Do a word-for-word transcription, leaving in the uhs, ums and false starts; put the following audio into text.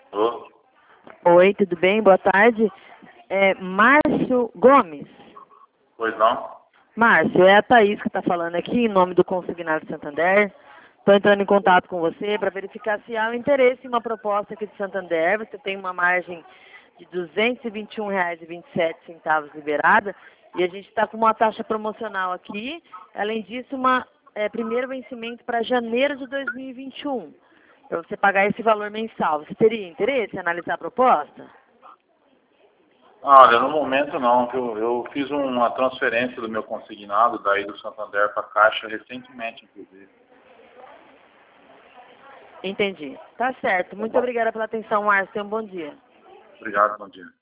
Ô, Oi, tudo bem? Boa tarde. É Márcio Gomes. pois não? Márcio, é a Thaís que está falando aqui em nome do Consignado Santander. Estou entrando em contato com você para verificar se há um interesse em uma proposta aqui de Santander. Você tem uma margem de duzentos e vinte e um reais e vinte e sete centavos liberada e a gente está com uma taxa promocional aqui. Além disso, uma é, primeiro vencimento para janeiro de dois mil e vinte e um, para você pagar esse valor mensal. Você teria interesse em analisar a proposta? Ah, olha, no momento não, que eu, eu fiz uma transferência do meu consignado daí do Santander para a Caixa recentemente, inclusive. Entendi. Tá certo. Tá Muito bom? obrigada pela atenção, Márcio. Tenha um bom dia. Obrigado, bom dia.